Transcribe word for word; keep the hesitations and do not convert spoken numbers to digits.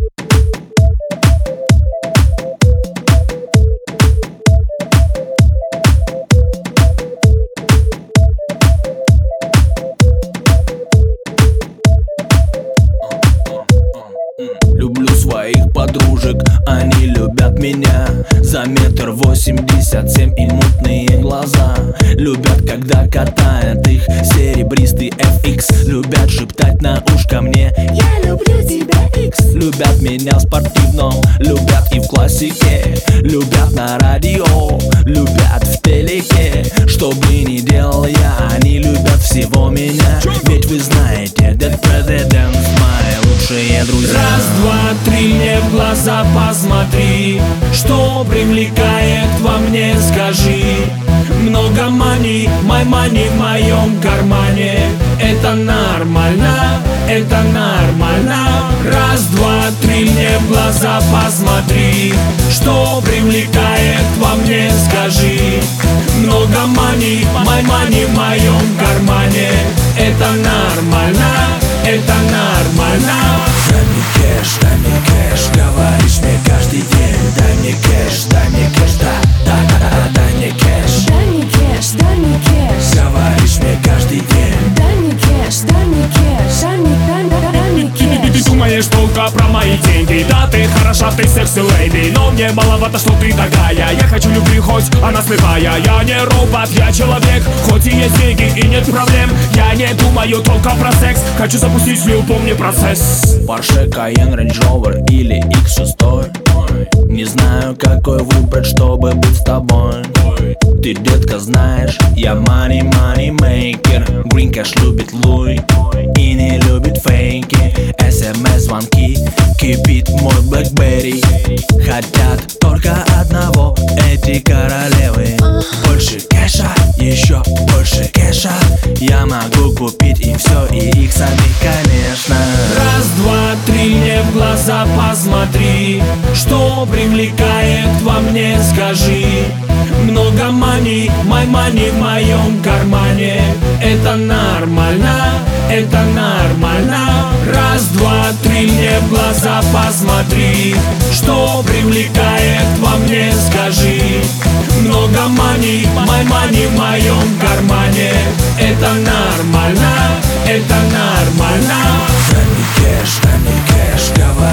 Люблю своих подружек, они любят меня. За метр восемьдесят семь и мутные глаза. Любят, когда катает их серебристый эф икс. Любят шептать на ушко мне: я люблю тебя, икс. Любят меня в спортивном, любят и в классике. Любят на радио, любят в телеке. Что бы ни делал я, они любят всего меня. Ведь вы знаете, Dead Presidents мои лучшие друзья. Раз, два, три, мне в глаза посмотри. Что привлекает во мне, скажи. Много мани, май мани в моем кармане. Это нормально, это нормально. Раз, два, три, мне в глаза посмотри. Что привлекает во мне, скажи. Много мани, май мани в моем кармане. Это нормально, это нормально. Дай мне кэш, дай мне кэш, говоришь мне каждый день. Дай мне кэш, дай мне кэш, да, да, да, да, дай мне кэш. Дай мне кэш, дай мне кэш, говоришь мне каждый день. дай мне кэш, дай мне кэш, дай мне, дай, дай, дай мне Ты кэш. думаешь только про мои деньги. Да, ты хороша, ты секси-лейди, но мне маловато, что ты такая. Я хочу любви, хоть она слепая. Я не робот, я человек. Хоть и есть деньги и нет проблем, я не думаю только про секс. Хочу запустить любовный процесс. Porsche, Cayenne, Range Rover или икс шесть. Не знаю, какой выбрать, чтобы быть с тобой. Ты, детка, знаешь, я money, money maker. Green Cash любит Луи и не любит фейки. эс эм эс-звонки кипит мой Blackberry. Хотят только одного эти королевы. Больше кэша, еще больше кэша. Я могу купить им все и их самих, конечно. Раз, два, три, мне в глаза посмотри. Что привлекает во мне, скажи. Много мани, май мани в моем кармане. Это нормально, это нормально. Раз, два, три, мне в глаза посмотри. Что привлекает во мне, скажи. Много мани, май мани в моем кармане. Это нормально, это нормально. Дай мне кэш, дай мне кэш, говоришь